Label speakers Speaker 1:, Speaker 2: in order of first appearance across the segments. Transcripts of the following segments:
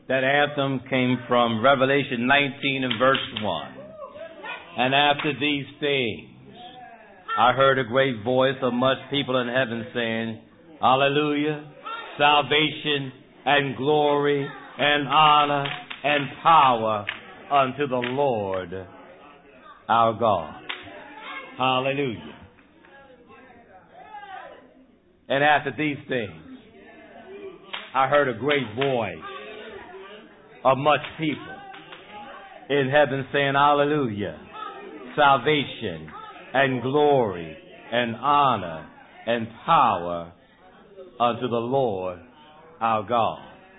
Speaker 1: That anthem came from Revelation 19 and verse 1. And after these things, I heard a great voice of much people in heaven saying, Hallelujah, salvation and glory and honor and power unto the Lord our God. Hallelujah. And after these things, I heard a great voice of much people in heaven saying, Hallelujah, salvation and glory and honor and power unto the Lord our God.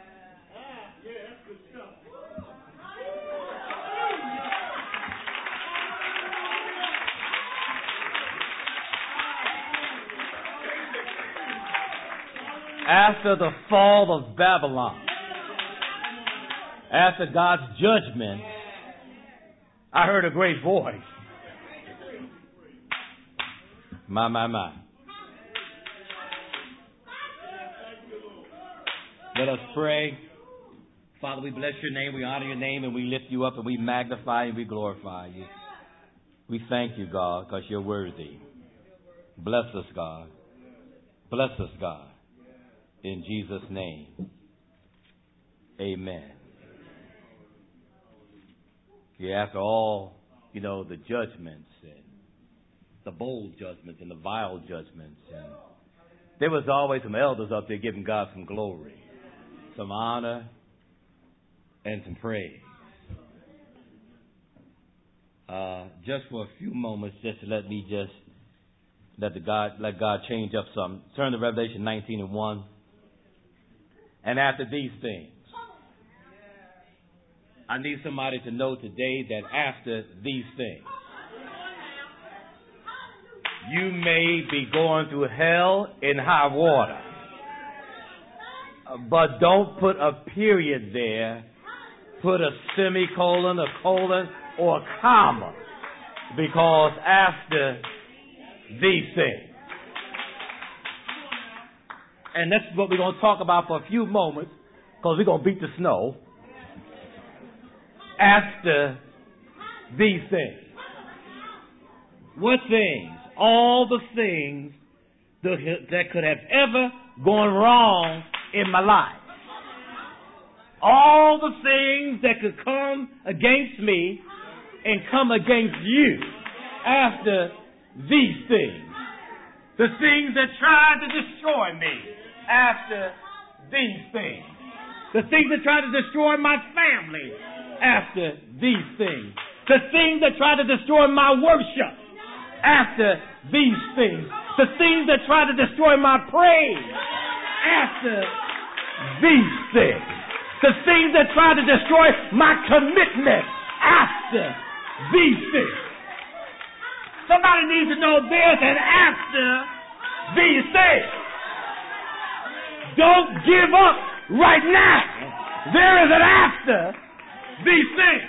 Speaker 1: After the fall of Babylon, after God's judgment, I heard a great voice. My. Let us pray. Father, we bless your name, we honor your name, and we lift you up, and we magnify and we glorify you. We thank you, God, because you're worthy. Bless us, God. Bless us, God. In Jesus' name, amen. Yeah, after all, the judgments and the bold judgments and the vile judgments, and there was always some elders up there giving God some glory, some honor, and some praise. Just for a few moments, just to let God change up something. Turn to Revelation 19 and 1. And after these things, I need somebody to know today that after these things, you may be going through hell in high water. But don't put a period there. Put a semicolon, a colon, or a comma. Because after these things. And that's what we're going to talk about for a few moments, because we're going to beat the snow. After these things. What things? All the things that could have ever gone wrong in my life. All the things that could come against me and come against you after these things. The things that tried to destroy me after these things. The things that tried to destroy my family after these things. The things that tried to destroy my worship after these things. The things that tried to destroy my praise after these things. The things that tried to destroy my commitment after these things. Somebody needs to know there's an after these things. Don't give up right now. There is an after these things.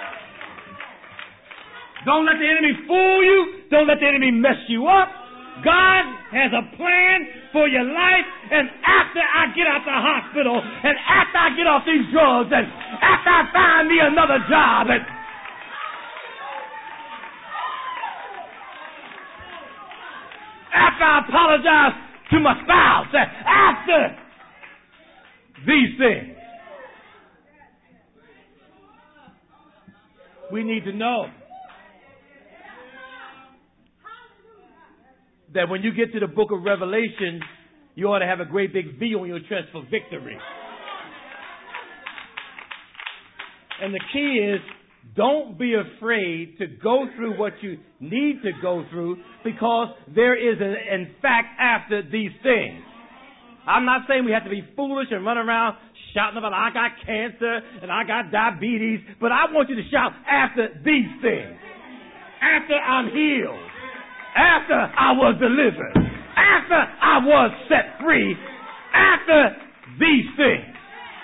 Speaker 1: Don't let the enemy fool you. Don't let the enemy mess you up. God has a plan for your life, and after I get out the hospital, and after I get off these drugs, and after I find me another job, and after I apologize to my spouse, and after these things, we need to know that when you get to the book of Revelation, you ought to have a great big V on your chest for victory. And the key is, don't be afraid to go through what you need to go through, because there is, in fact, after these things. I'm not saying we have to be foolish and run around shouting about, I got cancer and I got diabetes, but I want you to shout after these things. After I'm healed. After I was delivered. After I was set free. After these things.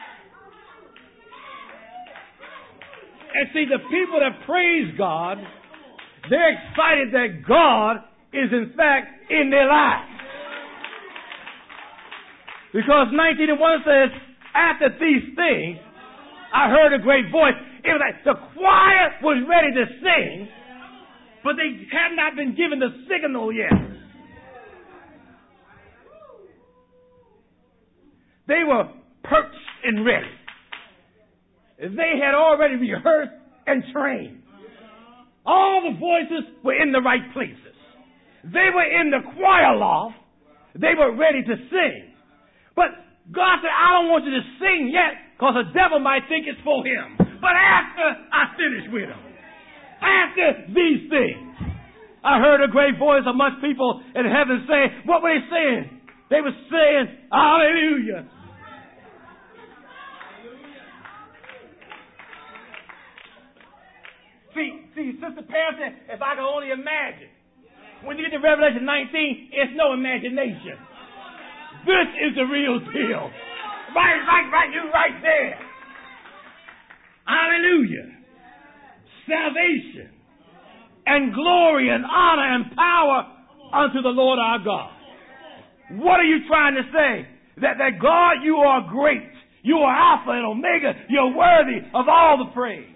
Speaker 1: And see, the people that praise God, they're excited that God is in fact in their lives. Because 19:1 says, after these things, I heard a great voice. It was like the choir was ready to sing, but they had not been given the signal yet. They were perched and ready. They had already rehearsed and trained. All the voices were in the right places. They were in the choir loft. They were ready to sing. But God said, I don't want you to sing yet because the devil might think it's for him. But after I finish with him, after these things, I heard a great voice amongst people in heaven saying, what were they saying? They were saying, hallelujah. See, Sister Pam said, if I could only imagine. When you get to Revelation 19, it's no imagination. This is the real deal. Right, you right there. Hallelujah. Salvation and glory and honor and power unto the Lord our God. What are you trying to say? That God, you are great. You are Alpha and Omega. You're worthy of all the praise.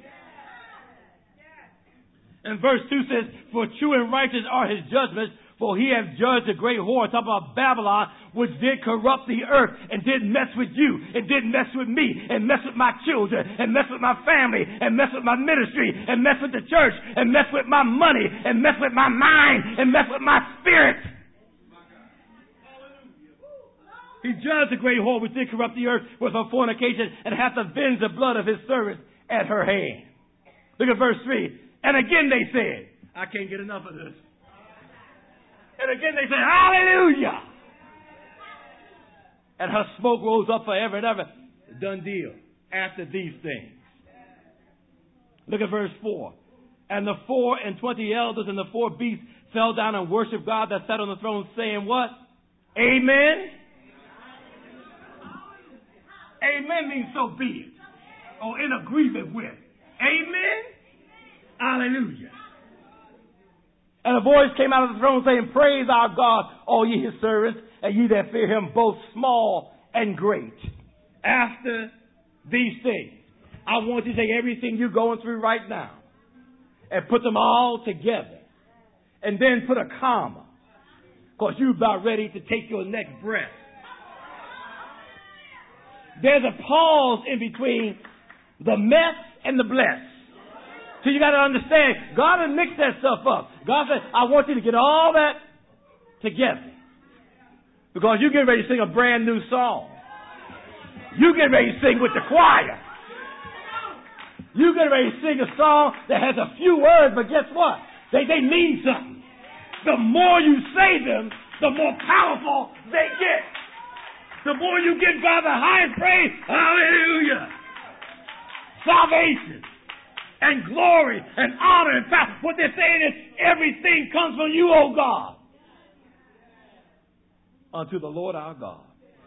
Speaker 1: And verse 2 says, for true and righteous are his judgments, for he hath judged the great whore, talking about Babylon, which did corrupt the earth and did mess with you and did mess with me and mess with my children and mess with my family and mess with my ministry and mess with the church and mess with my money and mess with my mind and mess with my spirit. He judged the great whore which did corrupt the earth with her fornication and hath avenged the blood of his servants at her hand. Look at verse 3. And again they said, I can't get enough of this. And again they said, hallelujah. And her smoke rose up forever and ever. Done deal. After these things. Look at verse 4. And the 24 elders and the 4 beasts fell down and worshiped God that sat on the throne, saying what? Amen. Amen means so be it. Or in agreement with. Amen. Hallelujah. And a voice came out of the throne saying, praise our God, all ye his servants, and ye that fear him, both small and great. After these things, I want you to take everything you're going through right now and put them all together. And then put a comma, because you're about ready to take your next breath. There's a pause in between the mess and the bless. So you got to understand, God has mixed that stuff up. God said, I want you to get all that together. Because you get ready to sing a brand new song. You get ready to sing with the choir. You get ready to sing a song that has a few words, but guess what? They mean something. The more you say them, the more powerful they get. The more you give God the highest praise. Hallelujah. Salvation. And glory and honor and power. What they're saying is everything comes from you, O God. Unto the Lord our God.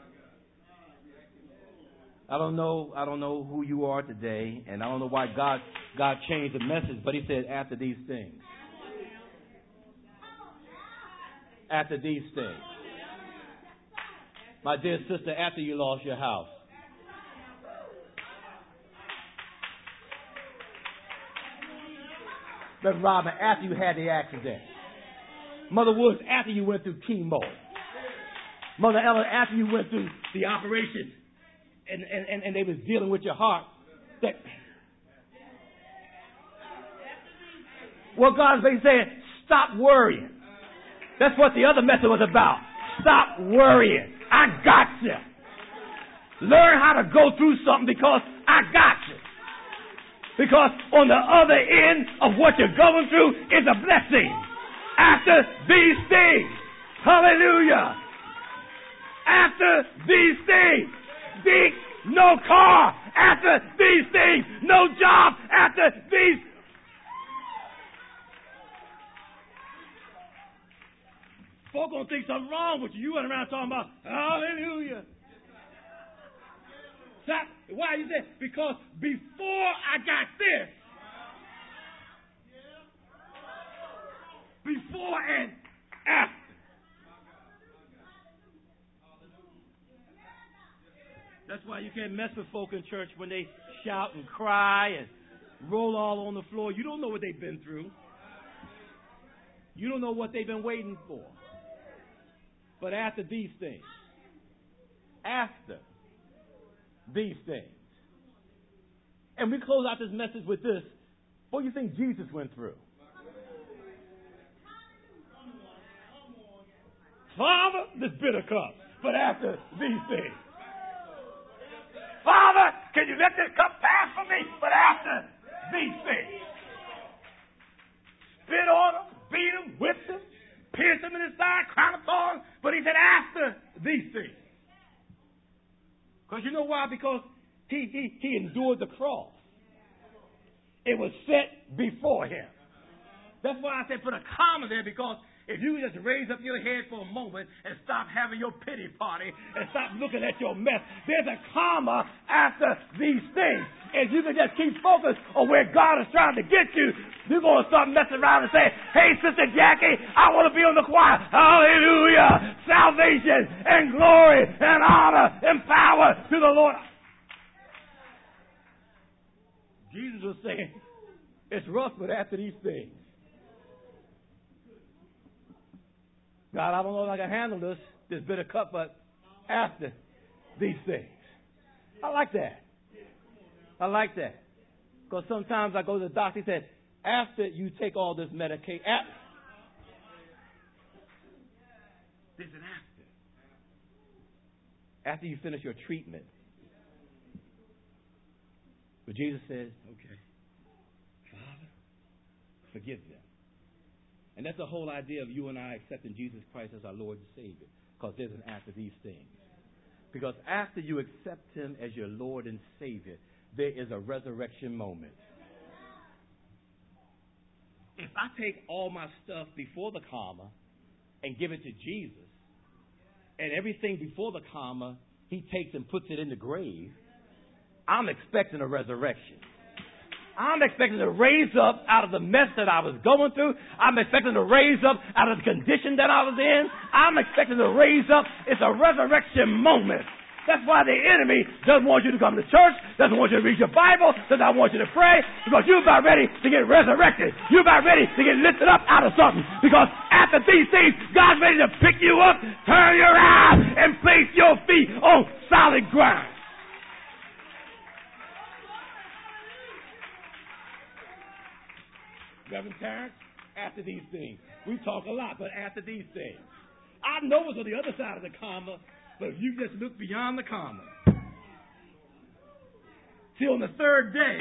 Speaker 1: I don't know who you are today, and I don't know why God changed the message, but he said after these things. After these things. My dear sister, after you lost your house. Brother Robin, after you had the accident. Mother Woods, after you went through chemo. Mother Ella, after you went through the operation and they was dealing with your heart. What God is basically saying, stop worrying. That's what the other message was about. Stop worrying. I got you. Learn how to go through something because I got you. Because on the other end of what you're going through is a blessing. After these things. Hallelujah. After these things. No car. After these things. No job. After these. Folk gonna think something wrong with you. You went around talking about hallelujah. Why you say? Because before I got this, before and after. That's why you can't mess with folk in church when they shout and cry and roll all on the floor. You don't know what they've been through. You don't know what they've been waiting for. But after these things, and we close out this message with this. What do you think Jesus went through? Father, this bitter cup, but after these things. Father, can you let this cup pass from me? But after these things. Spit on him, beat him, whipped him, pierced him in his side, crown of thorns. But he said, after these things. Because you know why? Because he endured the cross. It was set before him. That's why I said put a comma there, because if you just raise up your head for a moment and stop having your pity party and stop looking at your mess, there's a comma after these things. If you can just keep focused on where God is trying to get you, you're going to start messing around and say, hey, Sister Jackie, I want to be on the choir. Hallelujah. Salvation and glory and honor and power to the Lord. Jesus was saying, it's rough, but after these things. God, I don't know if I can handle this bitter cup, but after these things. I like that. I like that. Because sometimes I go to the doctor, he said, after you take all this medication, there's an after. After you finish your treatment. But Jesus says, okay, Father, forgive them. And that's the whole idea of you and I accepting Jesus Christ as our Lord and Savior. Because there's an after these things. Because after you accept Him as your Lord and Savior, there is a resurrection moment. If I take all my stuff before the comma and give it to Jesus, and everything before the comma He takes and puts it in the grave, I'm expecting a resurrection. I'm expecting to raise up out of the mess that I was going through. I'm expecting to raise up out of the condition that I was in. I'm expecting to raise up. It's a resurrection moment. That's why the enemy doesn't want you to come to church, doesn't want you to read your Bible, does not want you to pray, because you're about ready to get resurrected. You're about ready to get lifted up out of something. Because after these things, God's ready to pick you up, turn your eyes, and place your feet on solid ground. Reverend Terrence, after these things. We talk a lot, but after these things. I know it's on the other side of the comma, but if you just look beyond the comma. See, on the third day,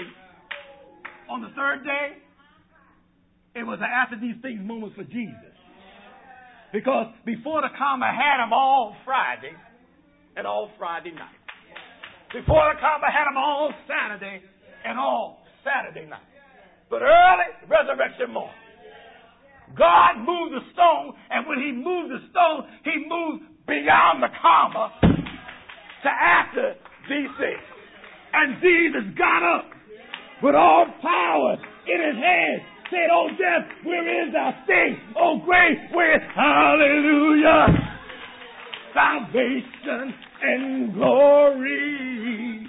Speaker 1: it was an after these things moment for Jesus. Because before the comma had him all Friday and all Friday night. Before the comma had him all Saturday and all Saturday night. But early resurrection morning, God moved the stone, and when He moved the stone, He moved beyond the comma to after these things. And Jesus got up with all power in His hand, said, "Oh death, where is thy sting? Oh grave, where is..." Hallelujah! Salvation and glory,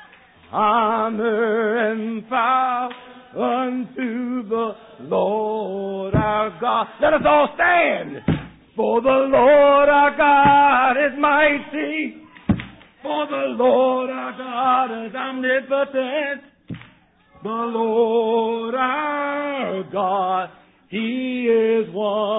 Speaker 1: honor and power unto the Lord our God. Let us all stand. For the Lord our God is mighty. For the Lord our God is omnipotent. The Lord our God, He is one.